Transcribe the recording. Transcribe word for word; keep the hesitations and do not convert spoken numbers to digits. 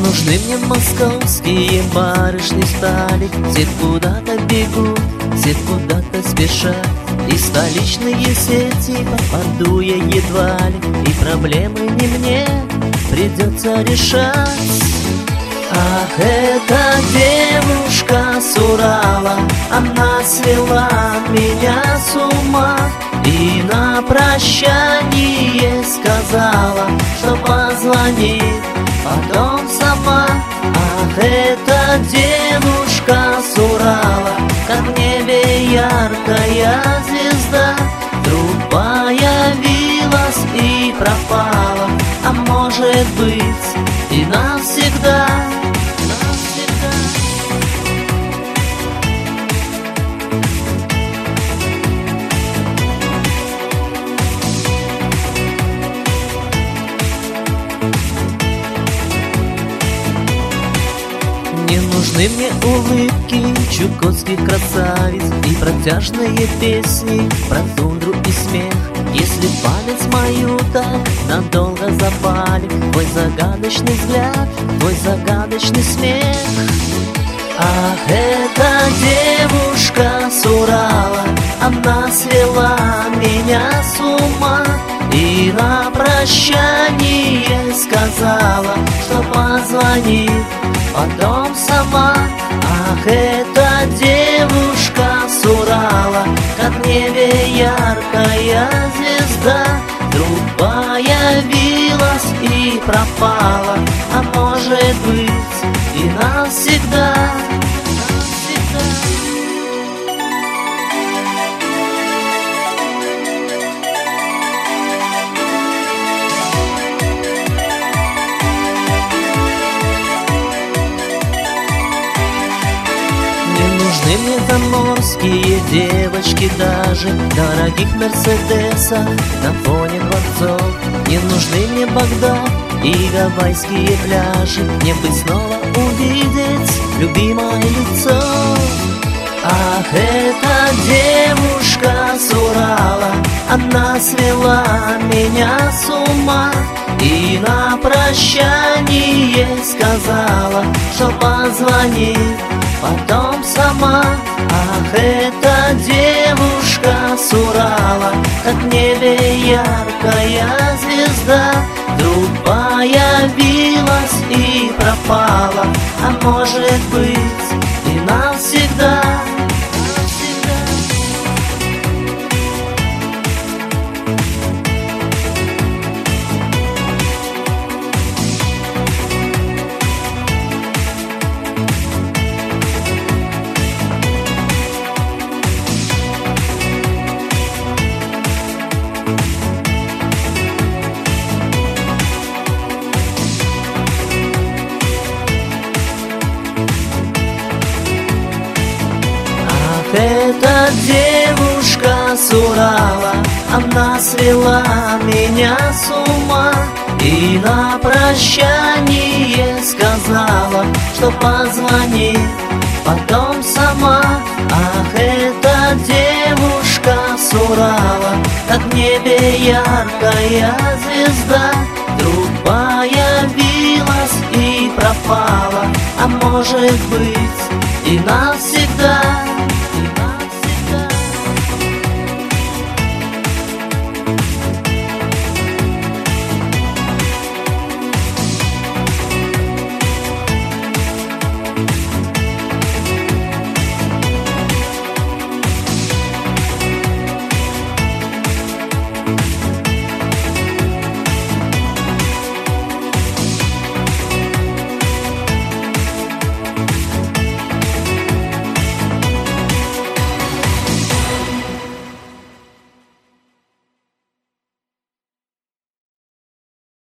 нужны мне московские барышни стали. Все куда-то бегут, все куда-то спешат, и столичные сети попаду я едва ли, и проблемы не мне придется решать. Ах, эта девушка с Урала, она свела меня с ума, и на прощание сказала, что позвонит потом сама. Ах, эта девушка с Урала, как в небе яркая звезда, вдруг появилась и пропала, а может быть и навсегда. Не нужны мне улыбки чукотских красавиц и протяжные песни про тундру и смех. Если память мою так надолго запали, твой загадочный взгляд, твой загадочный смех. Ах, эта девушка с Урала, она свела меня с ума, и на прощание сказала, что позвонит потом сама. Ах, эта девушка с Урала, как в небе яркая звезда, вдруг появилась и пропала, а может быть и навсегда. Нужны мне заморские девочки даже, дорогих мерседесов на фоне дворцов. Не нужны мне Багдад и гавайские пляжи, мне бы снова увидеть любимое лицо. Ах, эта девушка с Урала, она свела меня с ума, и на прощание сказала, что позвонит потом сама. Ах, эта девушка с Урала, как в небе яркая звезда, вдруг появилась и пропала, а может быть и навсегда. Эта девушка с Урала, она свела меня с ума, и на прощание сказала, что позвонит потом сама. Ах, эта девушка с Урала, как в небе яркая звезда, вдруг появилась и пропала, а может быть и навсегда.